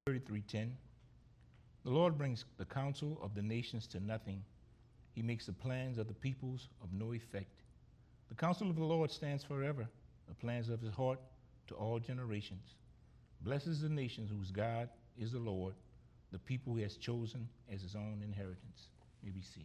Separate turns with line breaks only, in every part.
33:10. The Lord brings the counsel of the nations to nothing. He makes the plans of the peoples of no effect. The counsel of the Lord stands forever, the plans of his heart to all generations. Blessed is the nations whose God is the Lord, the people he has chosen as his own inheritance. You may be seated.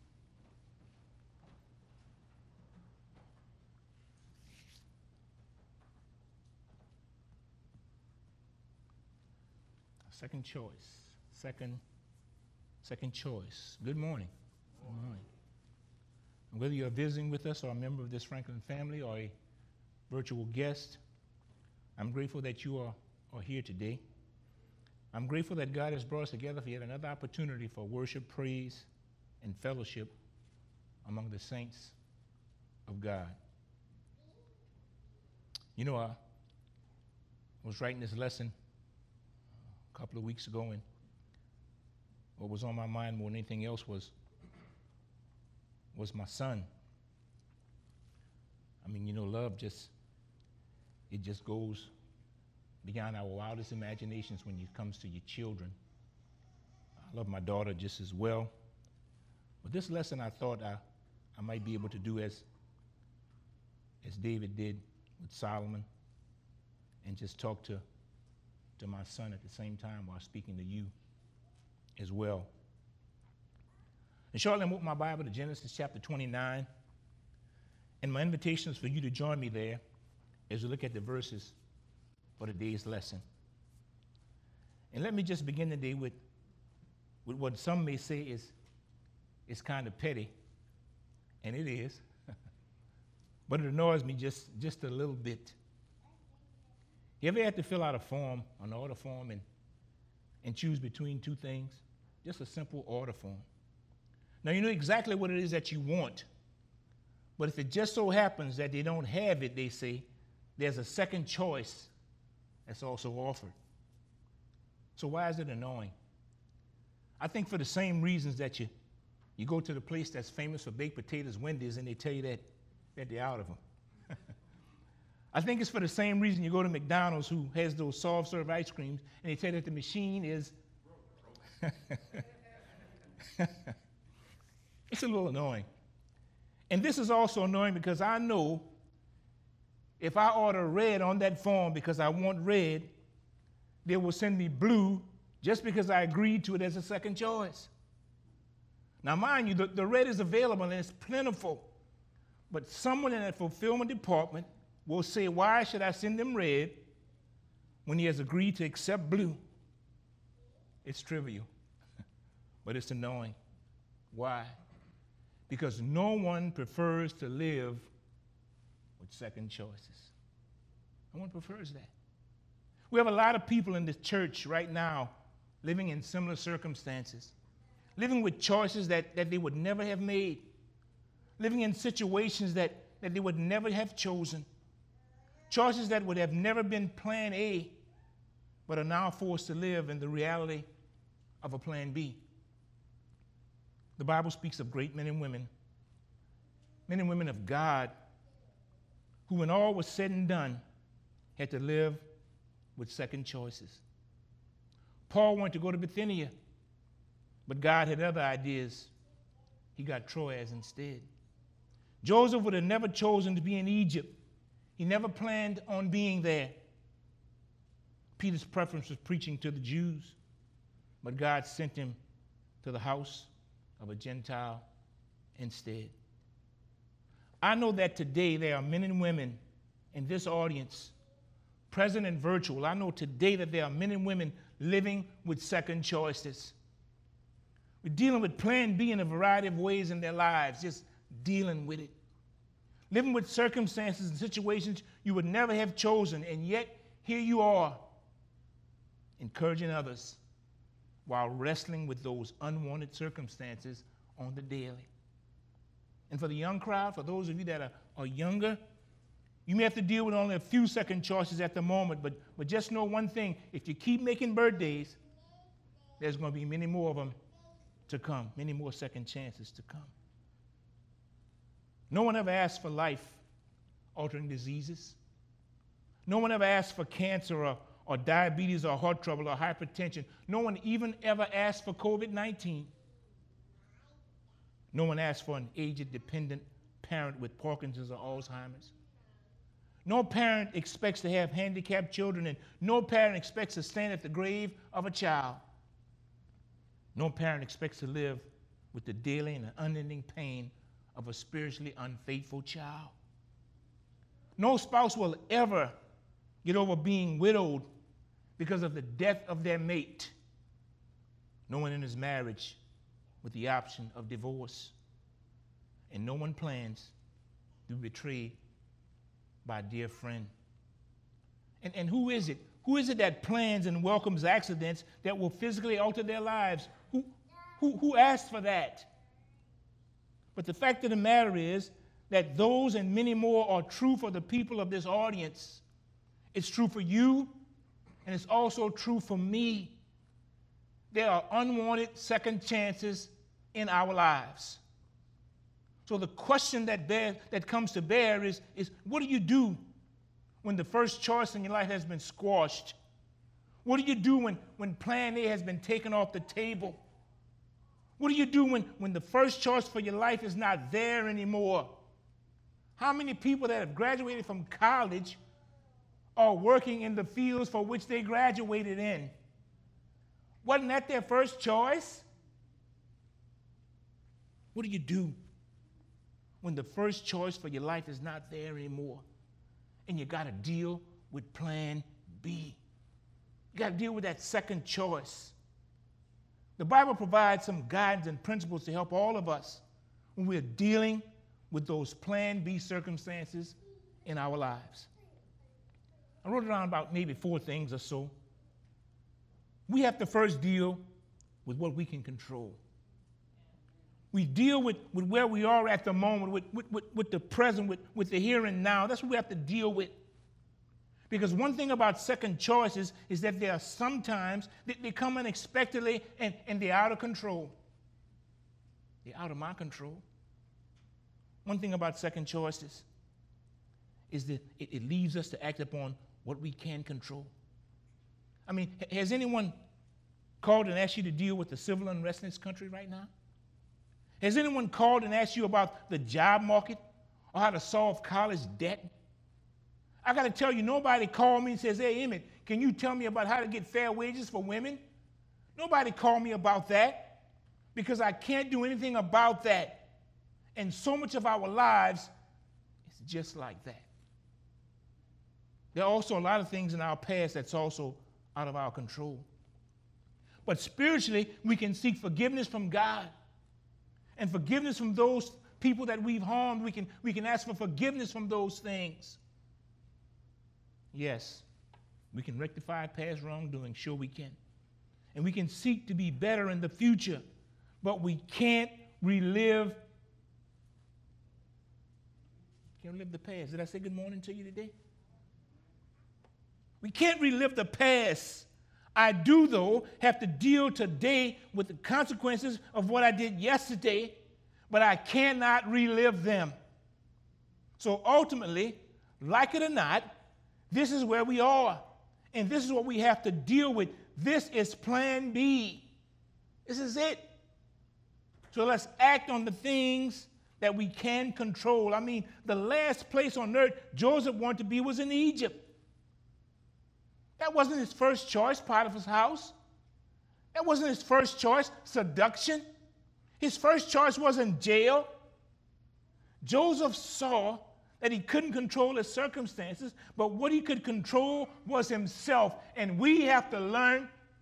Second choice. Second choice. Good morning. Good morning. And whether you're visiting with us or a member of this Franklin family or a virtual guest, I'm grateful that you are here today. I'm grateful that God has brought us together for yet another opportunity for worship, praise, and fellowship among the saints of God. You know, I was writing this lesson a couple of weeks ago, and what was on my mind more than anything else was my son. I mean, you know, love it just goes beyond our wildest imaginations when it comes to your children. I love my daughter just as well. But this lesson I thought I might be able to do as David did with Solomon, and just talk to my son at the same time while speaking to you as well. And shortly I'm opening my Bible to Genesis chapter 29, and my invitation is for you to join me there as we look at the verses for today's lesson. And let me just begin today with what some may say is kind of petty, and it is, but it annoys me just a little bit. You ever had to fill out a form, an order form, and choose between two things? Just a simple order form. Now, you know exactly what it is that you want, but if it just so happens that they don't have it, they say, there's a second choice that's also offered. So why is it annoying? I think for the same reasons that you go to the place that's famous for baked potatoes, Wendy's, and they tell you that they're out of them. I think it's for the same reason you go to McDonald's, who has those soft serve ice creams, and they tell you that the machine is it's a little annoying. And this is also annoying because I know if I order red on that form because I want red, they will send me blue just because I agreed to it as a second choice. Now, mind you, the red is available and it's plentiful, but someone in that fulfillment department will say, why should I send them red when he has agreed to accept blue? It's trivial, but it's annoying. Why? Because no one prefers to live with second choices. No one prefers that. We have a lot of people in the church right now living in similar circumstances, living with choices that they would never have made, living in situations that they would never have chosen, choices that would have never been plan A, but are now forced to live in the reality of a plan B. The Bible speaks of great men and women of God, who when all was said and done, had to live with second choices. Paul wanted to go to Bithynia, but God had other ideas. He got Troas instead. Joseph would have never chosen to be in Egypt. He never planned on being there. Peter's preference was preaching to the Jews, but God sent him to the house of a Gentile instead. I know that today there are men and women in this audience, present and virtual. I know today that there are men and women living with second choices. We're dealing with plan B in a variety of ways in their lives, just dealing with it. Living with circumstances and situations you would never have chosen, and yet here you are, encouraging others while wrestling with those unwanted circumstances on the daily. And for the young crowd, for those of you that are younger, you may have to deal with only a few second choices at the moment, but just know one thing: if you keep making birthdays, there's going to be many more of them to come, many more second chances to come. No one ever asked for life-altering diseases. No one ever asked for cancer or diabetes or heart trouble or hypertension. No one even ever asked for COVID-19. No one asked for an aged dependent parent with Parkinson's or Alzheimer's. No parent expects to have handicapped children, and no parent expects to stand at the grave of a child. No parent expects to live with the daily and unending pain of a spiritually unfaithful child. No spouse will ever get over being widowed because of the death of their mate. No one enters marriage with the option of divorce. And no one plans to be betrayed by a dear friend. And who is it? Who is it that plans and welcomes accidents that will physically alter their lives? Who asked for that? But the fact of the matter is that those and many more are true for the people of this audience. It's true for you, and it's also true for me. There are unwanted second chances in our lives. So the question that comes to bear is what do you do when the first choice in your life has been squashed? What do you do when plan A has been taken off the table? What do you do when the first choice for your life is not there anymore? How many people that have graduated from college are working in the fields for which they graduated in? Wasn't that their first choice? What do you do when the first choice for your life is not there anymore and you got to deal with plan B? You got to deal with that second choice. The Bible provides some guidance and principles to help all of us when we're dealing with those plan B circumstances in our lives. I wrote down about maybe 4 things or so. We have to first deal with what we can control. We deal with where we are at the moment, with the present, with the here and now. That's what we have to deal with. Because one thing about second choices is that there are sometimes they come unexpectedly and they're out of control. They're out of my control. One thing about second choices is that it leaves us to act upon what we can control. I mean, has anyone called and asked you to deal with the civil unrest in this country right now? Has anyone called and asked you about the job market or how to solve college debt? I got to tell you, nobody called me and says, hey, Emmett, can you tell me about how to get fair wages for women? Nobody called me about that because I can't do anything about that. And so much of our lives is just like that. There are also a lot of things in our past that's also out of our control. But spiritually, we can seek forgiveness from God and forgiveness from those people that we've harmed. We can ask for forgiveness from those things. Yes, we can rectify past wrongdoing, sure we can. And we can seek to be better in the future, but we can't relive the past. Did I say good morning to you today? We can't relive the past. I do, though, have to deal today with the consequences of what I did yesterday, but I cannot relive them. So ultimately, like it or not, this is where we are, and this is what we have to deal with. This is plan B. This is it. So let's act on the things that we can control. I mean, the last place on earth Joseph wanted to be was in Egypt. That wasn't his first choice, Potiphar's house. That wasn't his first choice, seduction. His first choice wasn't jail. Joseph saw that he couldn't control his circumstances, but what he could control was himself. And we have to learn.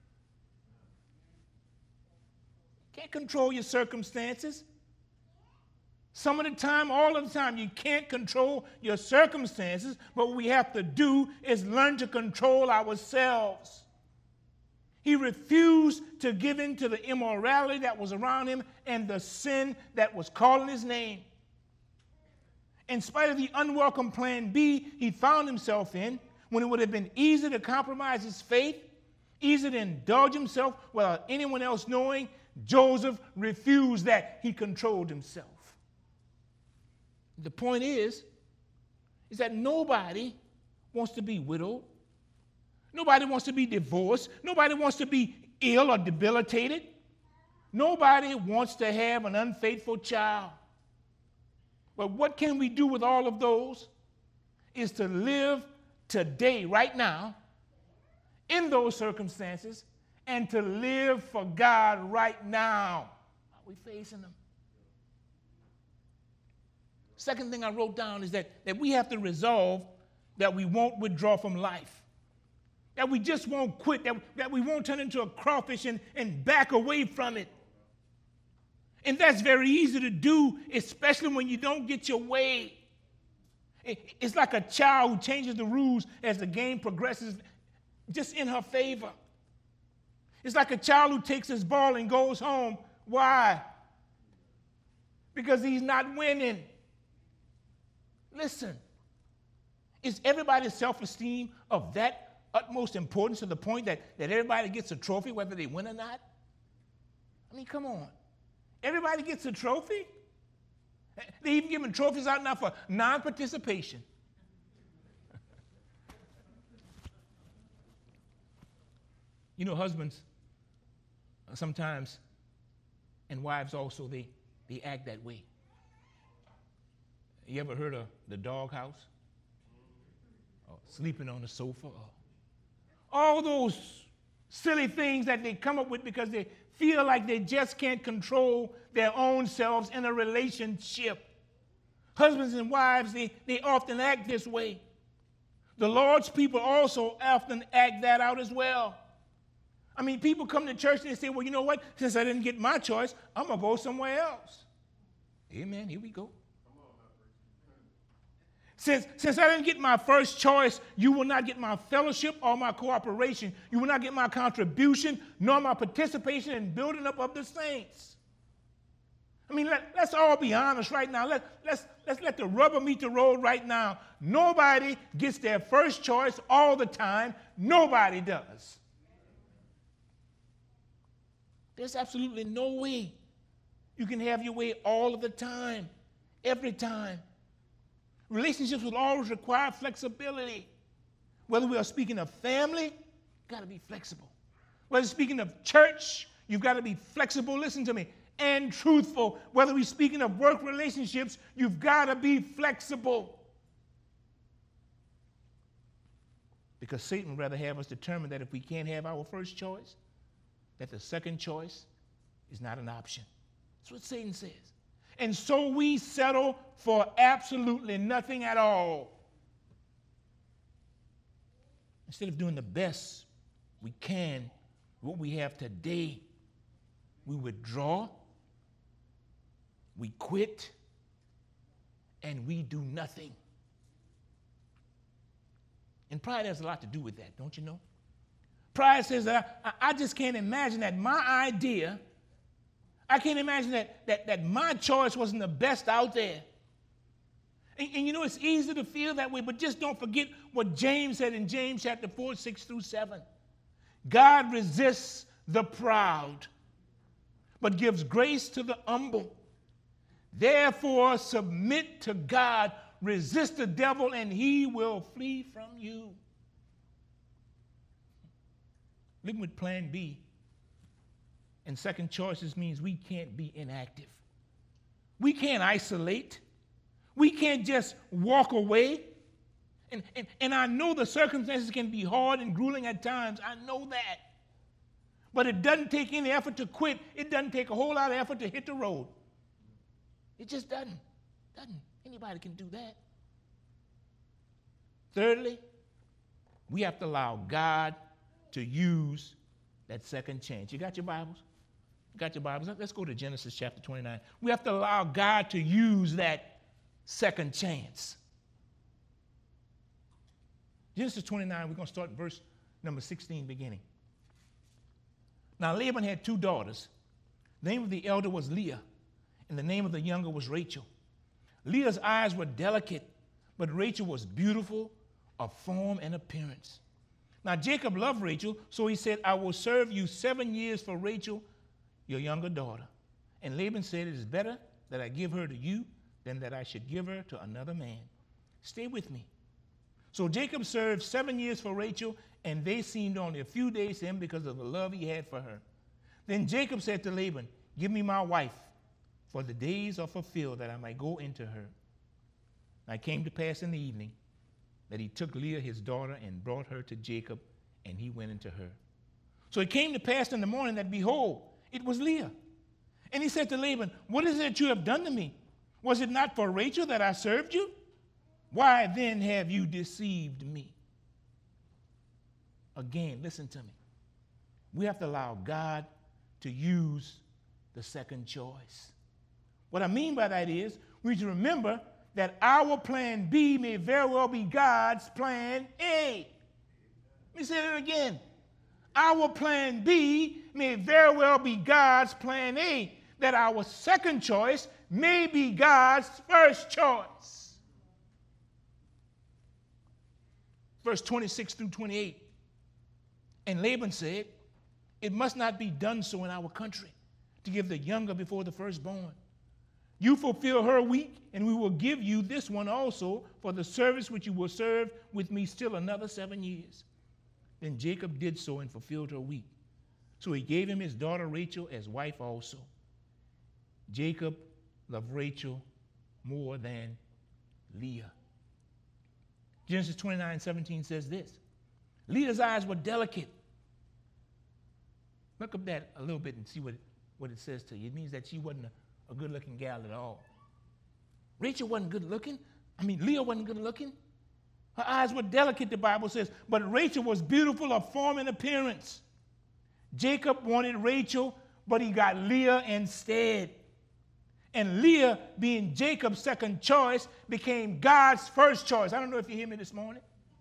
You can't control your circumstances. Some of the time, all of the time, you can't control your circumstances, but what we have to do is learn to control ourselves. He refused to give in to the immorality that was around him and the sin that was calling his name. In spite of the unwelcome plan B he found himself in, when it would have been easy to compromise his faith, easy to indulge himself without anyone else knowing, Joseph refused that. He controlled himself. The point is that nobody wants to be widowed. Nobody wants to be divorced. Nobody wants to be ill or debilitated. Nobody wants to have an unfaithful child. But what can we do with all of those? Is to live today, right now, in those circumstances, and to live for God right now. Are we facing them? Second thing I wrote down is that we have to resolve that we won't withdraw from life. That we just won't quit, that we won't turn into a crawfish and back away from it. And that's very easy to do, especially when you don't get your way. It's like a child who changes the rules as the game progresses just in her favor. It's like a child who takes his ball and goes home. Why? Because he's not winning. Listen, is everybody's self-esteem of that utmost importance to the point that everybody gets a trophy whether they win or not? I mean, come on. Everybody gets a trophy? They're even giving trophies out now for non-participation. You know, husbands sometimes, and wives also, they act that way. You ever heard of the doghouse? Or sleeping on the sofa? Or all those silly things that they come up with because they feel like they just can't control their own selves in a relationship. Husbands and wives, they often act this way. The Lord's people also often act that out as well. I mean, people come to church and they say, well, you know what? Since I didn't get my choice, I'm going to go somewhere else. Amen. Here we go. Since I didn't get my first choice, you will not get my fellowship or my cooperation. You will not get my contribution nor my participation in building up of the saints. I mean, let's all be honest right now. Let's let the rubber meet the road right now. Nobody gets their first choice all the time. Nobody does. There's absolutely no way you can have your way all of the time, every time. Relationships will always require flexibility. Whether we are speaking of family, you've got to be flexible. Whether speaking of church, you've got to be flexible, listen to me, and truthful. Whether we're speaking of work relationships, you've got to be flexible. Because Satan would rather have us determine that if we can't have our first choice, that the second choice is not an option. That's what Satan says. And so we settle for absolutely nothing at all. Instead of doing the best we can, what we have today, we withdraw, we quit, and we do nothing. And pride has a lot to do with that, don't you know? Pride says that I just can't imagine that my idea, I can't imagine that my choice wasn't the best out there. And you know, it's easy to feel that way, but just don't forget what James said in James chapter 4, 6 through 7. God resists the proud, but gives grace to the humble. Therefore, submit to God, resist the devil, and he will flee from you. Living with plan B and second choices means we can't be inactive. We can't isolate. We can't just walk away. And I know the circumstances can be hard and grueling at times. I know that. But it doesn't take any effort to quit. It doesn't take a whole lot of effort to hit the road. It just doesn't. Anybody can do that. Thirdly, we have to allow God to use that second chance. You got your Bibles? You got your Bibles? Let's go to Genesis chapter 29. We have to allow God to use that second chance. Genesis 29, we're going to start in verse number 16 beginning. Now Laban had two daughters. The name of the elder was Leah, and the name of the younger was Rachel. Leah's eyes were delicate, but Rachel was beautiful of form and appearance. Now Jacob loved Rachel, so he said, I will serve you 7 years for Rachel, your younger daughter. And Laban said, it is better that I give her to you than that I should give her to another man. Stay with me. So Jacob served 7 years for Rachel, and they seemed only a few days to him because of the love he had for her. Then Jacob said to Laban, "Give me my wife, for the days are fulfilled that I might go into her." And it came to pass in the evening that he took Leah his daughter and brought her to Jacob, and he went into her. So it came to pass in the morning that, behold, it was Leah. And he said to Laban, "What is it that you have done to me? Was it not for Rachel that I served you? Why then have you deceived me?" Again, listen to me. We have to allow God to use the second choice. What I mean by that is we need to remember that our plan B may very well be God's plan A. Let me say that again. Our plan B may very well be God's plan A, that our second choice may be God's first choice. Verse 26 through 28. And Laban said, "It must not be done so in our country, to give the younger before the firstborn. You fulfill her week, and we will give you this one also for the service which you will serve with me still another 7 years." Then Jacob did so and fulfilled her week. So he gave him his daughter Rachel as wife also. Jacob loved Rachel more than Leah. Genesis 29:17 says this. Leah's eyes were delicate. Look up that a little bit and see what it says to you. It means that she wasn't a good-looking gal at all. Rachel wasn't good-looking. Leah wasn't good-looking. Her eyes were delicate, the Bible says, but Rachel was beautiful of form and appearance. Jacob wanted Rachel, but he got Leah instead. And Leah, being Jacob's second choice, became God's first choice. I don't know if you hear me this morning.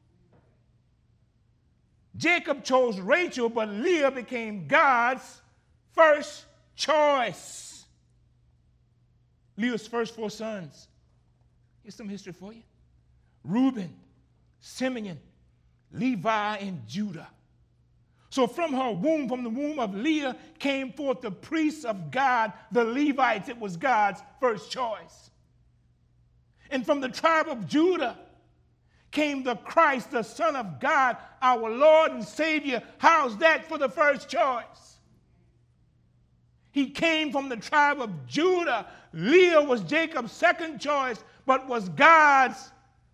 Jacob chose Rachel, but Leah became God's first choice. Leah's first 4 sons. Here's some history for you. Reuben, Simeon, Levi, and Judah. So from her womb, from the womb of Leah, came forth the priests of God, the Levites. It was God's first choice. And from the tribe of Judah came the Christ, the Son of God, our Lord and Savior. How's that for the first choice? He came from the tribe of Judah. Leah was Jacob's second choice, but was God's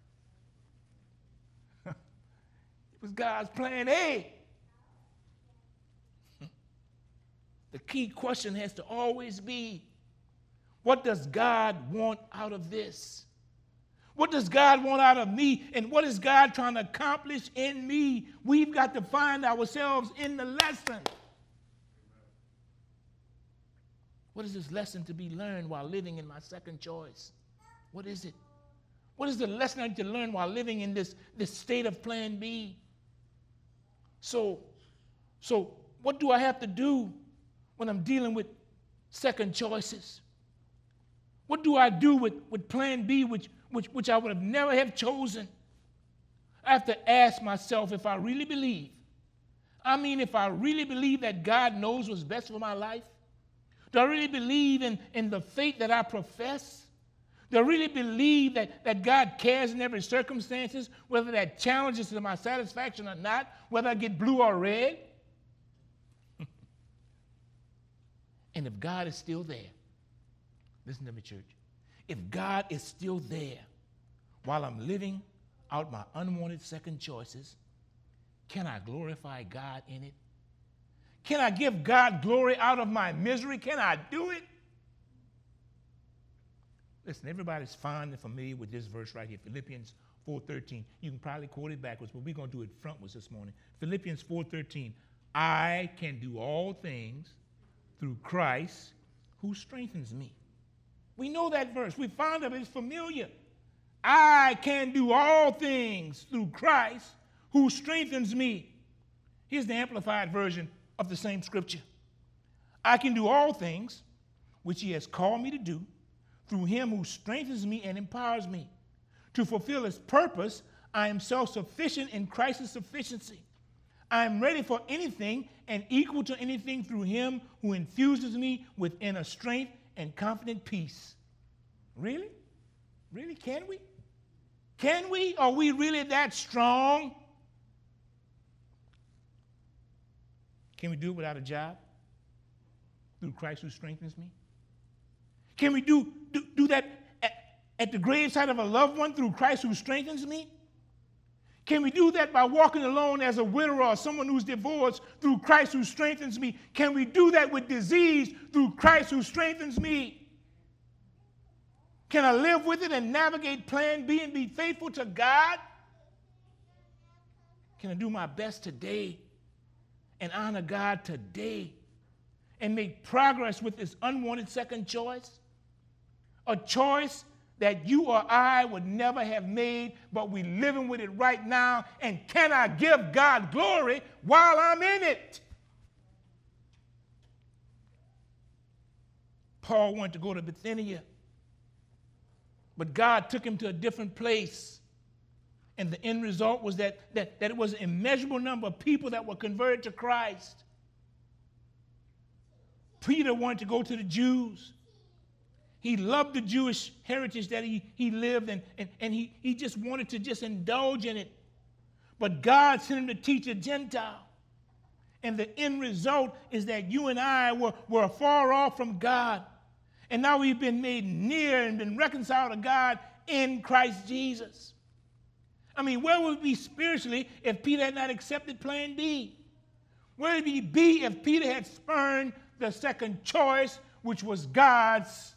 plan A. The key question has to always be, what does God want out of this? What does God want out of me? And what is God trying to accomplish in me? We've got to find ourselves in the lesson. What is this lesson to be learned while living in my second choice? What is it? What is the lesson I need to learn while living in this state of plan B? So what do I have to do when I'm dealing with second choices? What do I do with plan B, which I would have never have chosen? I have to ask myself if I really believe. If I really believe that God knows what's best for my life. Do I really believe in the faith that I profess? Do I really believe that God cares in every circumstances, whether that challenges to my satisfaction or not, whether I get blue or red? And if God is still there, listen to me, church. If God is still there while I'm living out my unwanted second choices, can I glorify God in it? Can I give God glory out of my misery? Can I do it? Listen, everybody's fond and familiar with this verse right here, Philippians 4:13. You can probably quote it backwards, but we're going to do it frontwards this morning. Philippians 4:13. I can do all things through Christ who strengthens me. We know that verse. We found it. It's familiar. I can do all things through Christ who strengthens me. Here's the amplified version of the same scripture. I can do all things which he has called me to do through him who strengthens me and empowers me. To fulfill his purpose, I am self-sufficient in Christ's sufficiency. I am ready for anything and equal to anything through him who infuses me with inner strength and confident peace. Really? Really? Can we? Can we? Are we really that strong? Can we do it without a job? Through Christ who strengthens me? Can we do that at the graveside of a loved one through Christ who strengthens me? Can we do that by walking alone as a widower or someone who's divorced through Christ who strengthens me? Can we do that with disease through Christ who strengthens me? Can I live with it and navigate plan B and be faithful to God? Can I do my best today and honor God today and make progress with this unwanted second choice? A choice that you or I would never have made, but we're living with it right now. And can I give God glory while I'm in it? Paul wanted to go to Bithynia, but God took him to a different place. And the end result was that it was an immeasurable number of people that were converted to Christ. Peter wanted to go to the Jews. He loved the Jewish heritage that he lived, and he just wanted to just indulge in it. But God sent him to teach a Gentile. And the end result is that you and I were far off from God. And now we've been made near and been reconciled to God in Christ Jesus. I mean, where would we be spiritually if Peter had not accepted plan B? Where would we be if Peter had spurned the second choice, which was God's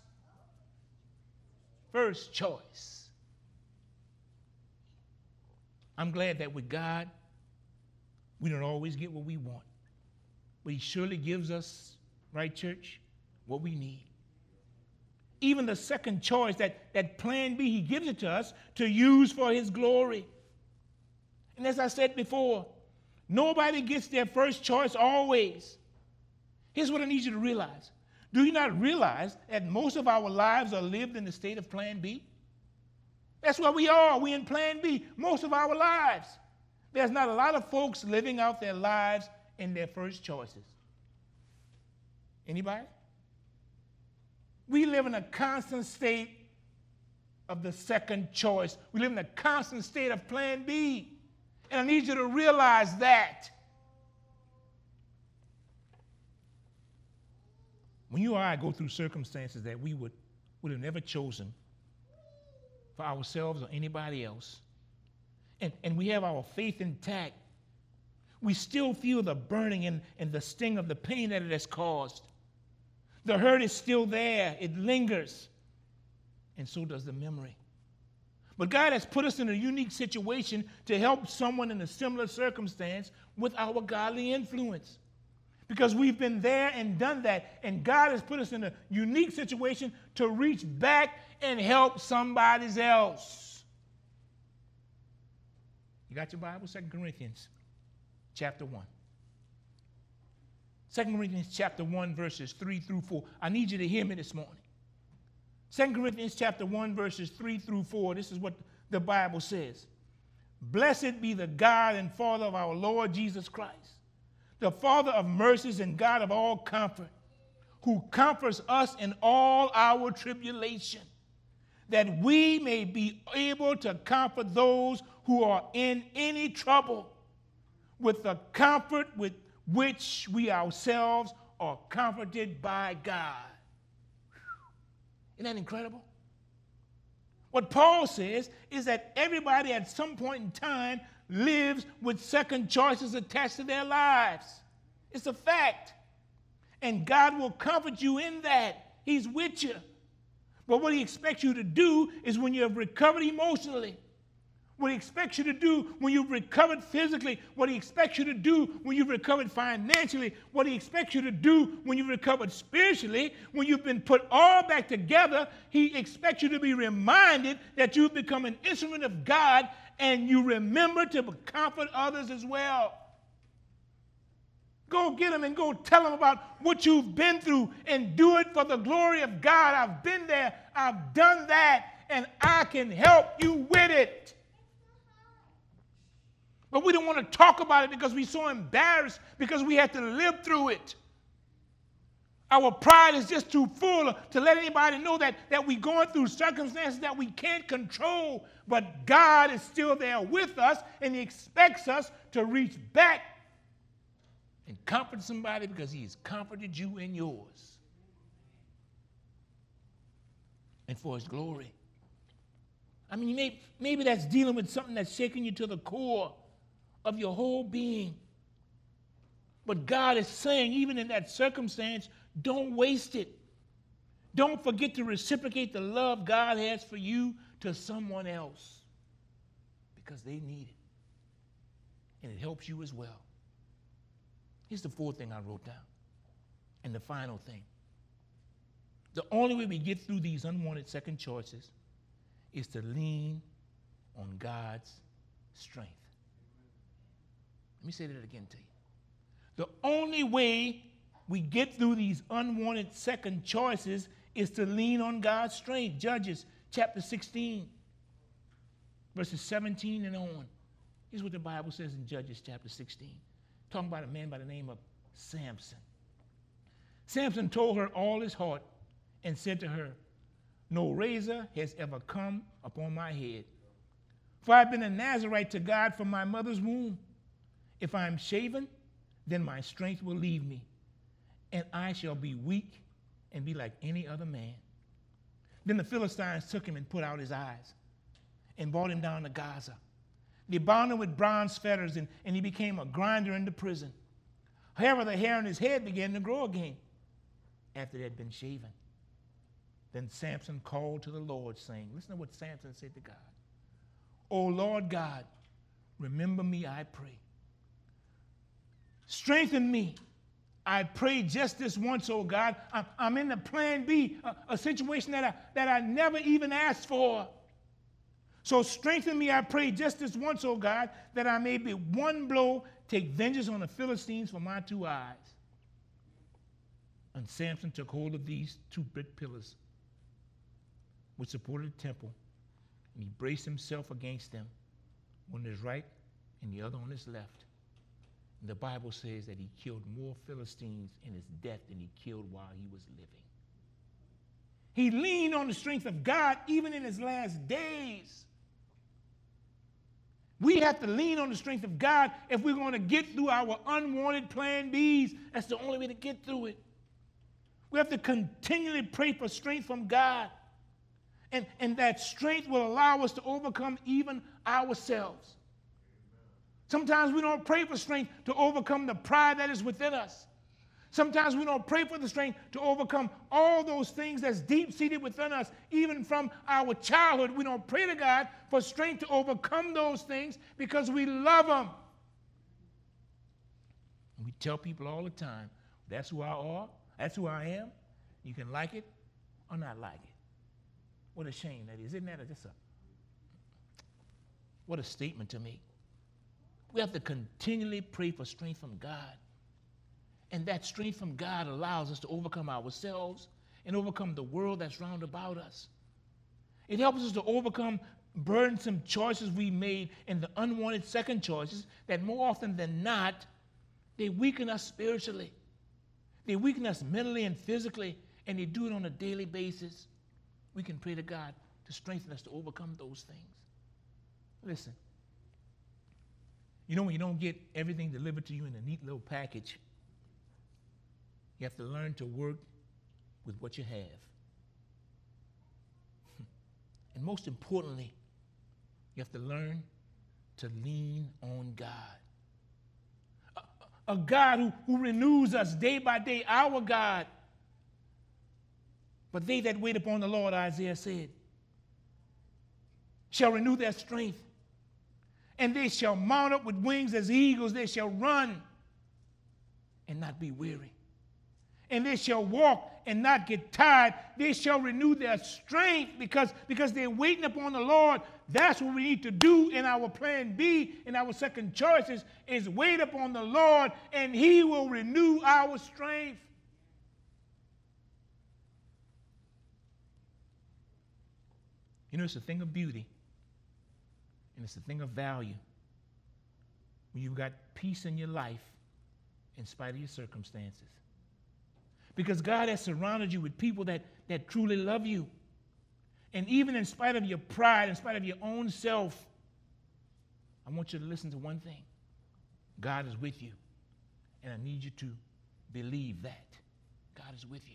first choice? I'm glad that with God, we don't always get what we want. But he surely gives us, right, church, what we need. Even the second choice, that plan B, he gives it to us to use for his glory. And as I said before, nobody gets their first choice always. Here's what I need you to realize. Do you not realize that most of our lives are lived in the state of plan B? That's where we are. We're in plan B most of our lives. There's not a lot of folks living out their lives in their first choices. Anybody? We live in a constant state of the second choice. We live in a constant state of plan B. And I need you to realize that. When you or I go through circumstances that we would have never chosen for ourselves or anybody else, and we have our faith intact, we still feel the burning and the sting of the pain that it has caused. The hurt is still there. It lingers. And so does the memory. But God has put us in a unique situation to help someone in a similar circumstance with our godly influence. Because we've been there and done that. And God has put us in a unique situation to reach back and help somebody else. You got your Bible? 2 Corinthians chapter 1. 2 Corinthians chapter 1, verses 3 through 4. I need you to hear me this morning. 2 Corinthians chapter 1, verses 3 through 4. This is what the Bible says. Blessed be the God and Father of our Lord Jesus Christ, the Father of mercies and God of all comfort, who comforts us in all our tribulation, that we may be able to comfort those who are in any trouble with the comfort with which we ourselves are comforted by God. Isn't that incredible? What Paul says is that everybody at some point in time lives with second choices attached to their lives. It's a fact. And God will comfort you in that. He's with you. But what he expects you to do is when you have recovered emotionally, what he expects you to do when you've recovered physically, what he expects you to do when you've recovered financially, what he expects you to do when you've recovered spiritually, when you've been put all back together, he expects you to be reminded that you've become an instrument of God and you remember to comfort others as well. Go get them and go tell them about what you've been through and do it for the glory of God. I've been there, I've done that, and I can help you with it. But we don't want to talk about it because we're so embarrassed because we had to live through it. Our pride is just too full to let anybody know that we're going through circumstances that we can't control. But God is still there with us, and he expects us to reach back and comfort somebody because he has comforted you in yours. And for his glory. I mean, maybe that's dealing with something that's shaking you to the core of your whole being. But God is saying, even in that circumstance, don't waste it. Don't forget to reciprocate the love God has for you to someone else because they need it. And it helps you as well. Here's the fourth thing I wrote down. And the final thing. The only way we get through these unwanted second choices is to lean on God's strength. Let me say that again to you. The only way we get through these unwanted second choices is to lean on God's strength. Judges chapter 16, verses 17 and on. Here's what the Bible says in Judges chapter 16. Talking about a man by the name of Samson. Samson told her all his heart and said to her, no razor has ever come upon my head. For I've been a Nazarite to God from my mother's womb. If I am shaven, then my strength will leave me, and I shall be weak and be like any other man. Then the Philistines took him and put out his eyes and brought him down to Gaza. They bound him with bronze fetters, and he became a grinder in the prison. However, the hair on his head began to grow again after it had been shaven. Then Samson called to the Lord, saying, listen to what Samson said to God. O Lord God, remember me, I pray. Strengthen me, I pray, just this once, oh God. I'm in the plan B, a situation that I never even asked for. So strengthen me, I pray, just this once, oh God, that I may be one blow take vengeance on the Philistines for my two eyes. And Samson took hold of these two brick pillars which supported the temple, and he braced himself against them, one on his right and the other on his left. And the Bible says that he killed more Philistines in his death than he killed while he was living. He leaned on the strength of God even in his last days. We have to lean on the strength of God if we're going to get through our unwanted plan Bs. That's the only way to get through it. We have to continually pray for strength from God. And that strength will allow us to overcome even ourselves. Sometimes we don't pray for strength to overcome the pride that is within us. Sometimes we don't pray for the strength to overcome all those things that's deep-seated within us, even from our childhood. We don't pray to God for strength to overcome those things because we love them. And we tell people all the time, that's who I are, that's who I am. You can like it or not like it. What a shame that is. Isn't that what a statement to me. We have to continually pray for strength from God. And that strength from God allows us to overcome ourselves and overcome the world that's round about us. It helps us to overcome burdensome choices we made and the unwanted second choices that more often than not, they weaken us spiritually. They weaken us mentally and physically, and they do it on a daily basis. We can pray to God to strengthen us to overcome those things. Listen, you know when you don't get everything delivered to you in a neat little package, you have to learn to work with what you have. And most importantly, you have to learn to lean on God. A God who renews us day by day, our God. But they that wait upon the Lord, Isaiah said, shall renew their strength. And they shall mount up with wings as eagles. They shall run and not be weary. And they shall walk and not get tired. They shall renew their strength because they're waiting upon the Lord. That's what we need to do in our plan B, in our second choices, is wait upon the Lord, and he will renew our strength. You know, it's a thing of beauty, and it's a thing of value when you've got peace in your life in spite of your circumstances. because God has surrounded you with people that truly love you. And even in spite of your pride, in spite of your own self, I want you to listen to one thing. God is with you. And I need you to believe that. God is with you.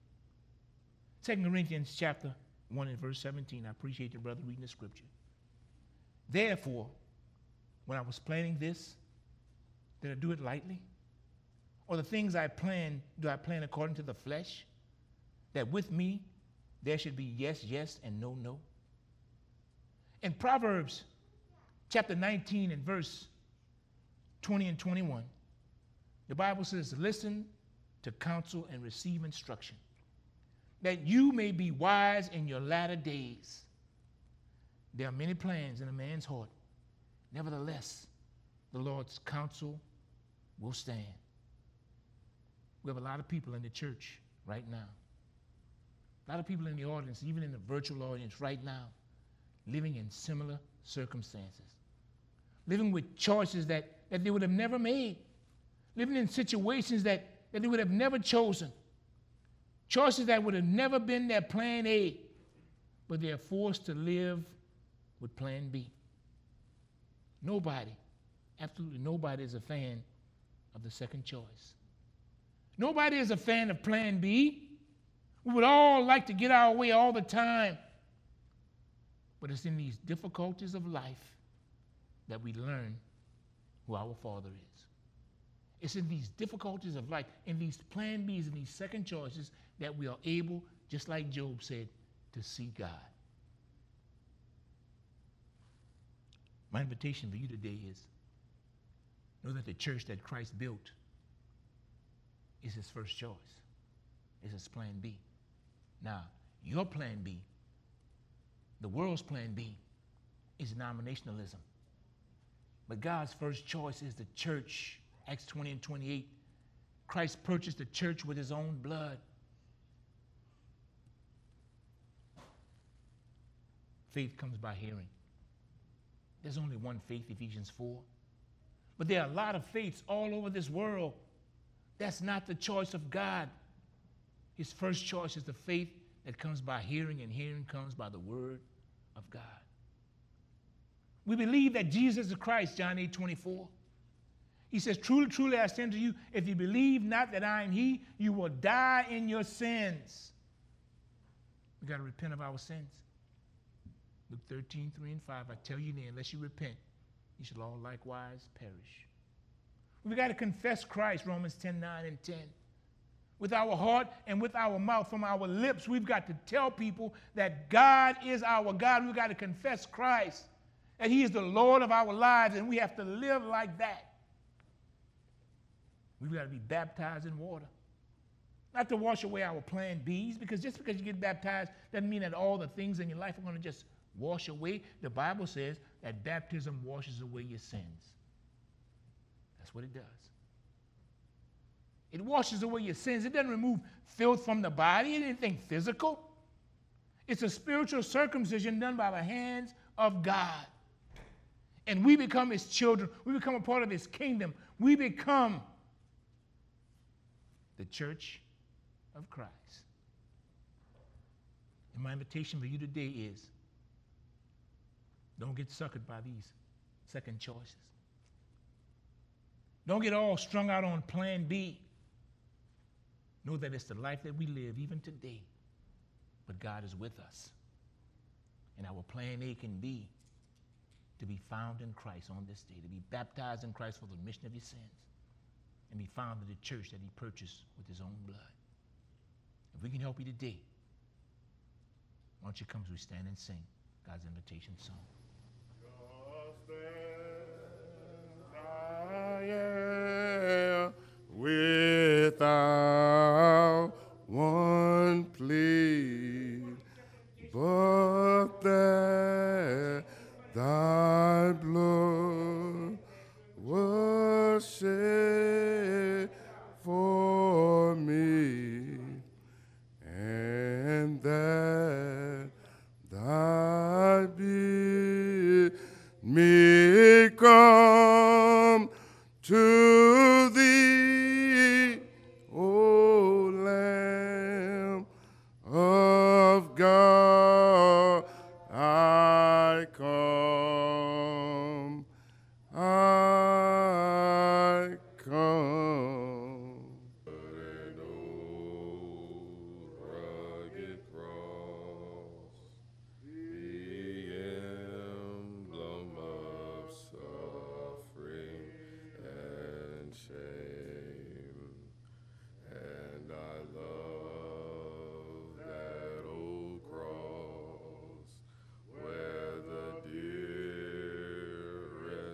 2 Corinthians chapter 1 and verse 17. I appreciate your brother reading the scripture. Therefore, when I was planning this, did I do it lightly? Or the things I plan, do I plan according to the flesh? That with me there should be yes, yes, and no, no. In Proverbs chapter 19 and verse 20 and 21, the Bible says, listen to counsel and receive instruction, that you may be wise in your latter days. There are many plans in a man's heart. Nevertheless, the Lord's counsel will stand. We have a lot of people in the church right now. A lot of people in the audience, even in the virtual audience right now, living in similar circumstances. Living with choices that they would have never made. Living in situations that they would have never chosen. Choices that would have never been their plan A, but they're forced to live with plan B. Nobody, absolutely nobody is a fan of the second choice. Nobody is a fan of plan B. We would all like to get our way all the time. But it's in these difficulties of life that we learn who our Father is. It's in these difficulties of life, in these plan Bs, in these second choices, that we are able, just like Job said, to see God. My invitation for you today is, know that the church that Christ built is his first choice. It's his plan B. Now, your plan B, the world's plan B, is denominationalism. But God's first choice is the church. Acts 20 and 28. Christ purchased the church with his own blood. Faith comes by hearing. There's only one faith, Ephesians 4. But there are a lot of faiths all over this world. That's not the choice of God. His first choice is the faith that comes by hearing, and hearing comes by the word of God. We believe that Jesus is Christ, John 8:24. He says, truly, truly, I say unto you, if you believe not that I am he, you will die in your sins. We got to repent of our sins. Luke 13, 3 and 5, I tell you then, unless you repent, you shall all likewise perish. We've got to confess Christ, Romans 10, 9 and 10. With our heart and with our mouth, from our lips, we've got to tell people that God is our God. We've got to confess Christ, that he is the Lord of our lives, and we have to live like that. We've got to be baptized in water. Not to wash away our plan Bs, because just because you get baptized doesn't mean that all the things in your life are going to just wash away. The Bible says that baptism washes away your sins. That's what it does. It washes away your sins. It doesn't remove filth from the body, anything physical. It's a spiritual circumcision done by the hands of God. And we become his children. We become a part of his kingdom. We become the church of Christ. And my invitation for you today is, don't get suckered by these second choices. Don't get all strung out on plan B. Know that it's the life that we live even today, but God is with us. And our plan A can be to be found in Christ on this day, to be baptized in Christ for the remission of your sins, and be found in the church that he purchased with his own blood. If we can help you today, why don't you come as we stand and sing God's invitation song.
I am without one plea, but that thy blood was shed for me, and that thy bid me come to thee, O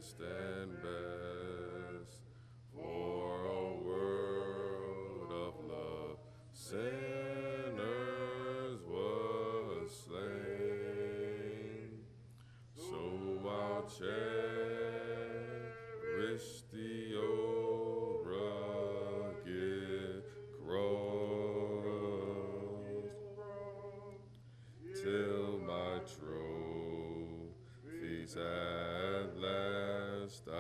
best and best for a world of love. Sinners was slain, so I'll cherish the old rugged cross till my trophies at last I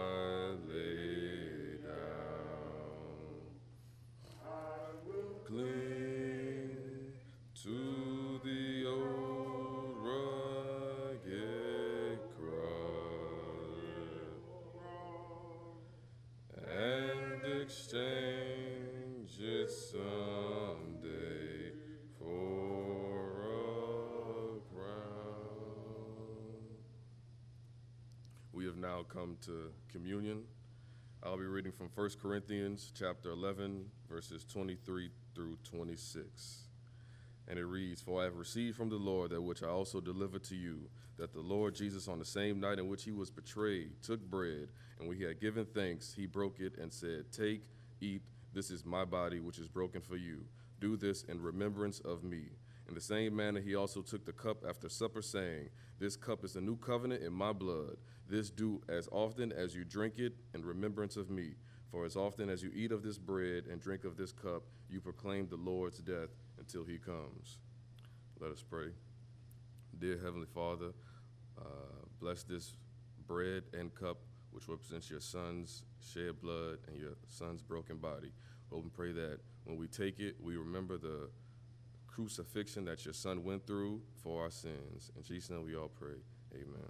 lay down. I will cling to the old rugged cross and exchange it someday for a crown. We have now come to communion. I'll be reading from 1 Corinthians chapter 11, verses 23 through 26. And it reads, "For I have received from the Lord that which I also delivered to you, that the Lord Jesus on the same night in which he was betrayed took bread, and when he had given thanks, he broke it and said, 'Take, eat, this is my body which is broken for you. Do this in remembrance of me.' In the same manner he also took the cup after supper, saying, 'This cup is the new covenant in my blood. This do as often as you drink it in remembrance of me. For as often as you eat of this bread and drink of this cup, you proclaim the Lord's death until he comes.'" Let us pray. Dear Heavenly Father, bless this bread and cup which represents your Son's shed blood and your Son's broken body. Hope and pray that when we take it, we remember the crucifixion that your Son went through for our sins. In Jesus' name we all pray. Amen.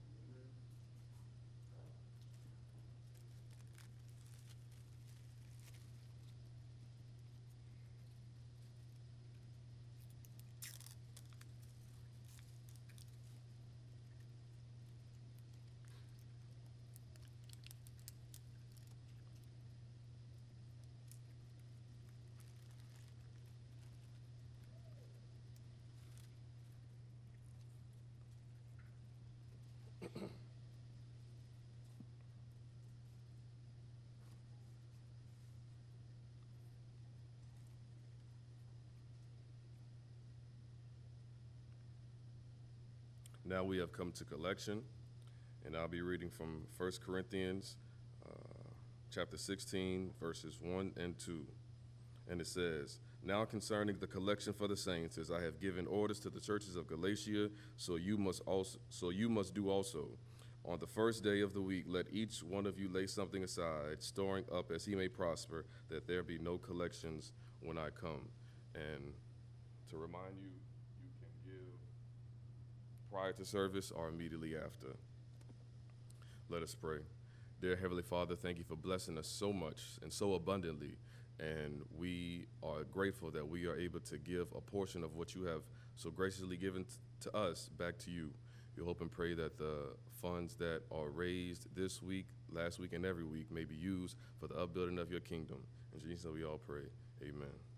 Now we have come to collection, and I'll be reading from 1 Corinthians chapter 16, verses 1 and 2. And it says, "Now concerning the collection for the saints, as I have given orders to the churches of Galatia, so you must do also. On the first day of the week, let each one of you lay something aside, storing up as he may prosper, that there be no collections when I come." And to remind you, you can give prior to service or immediately after. Let us pray. Dear Heavenly Father, thank you for blessing us so much and so abundantly, and we are grateful that we are able to give a portion of what you have so graciously given to us back to you. We hope and pray that the funds that are raised this week, last week, and every week may be used for the upbuilding of your kingdom. In Jesus' name we all pray. Amen.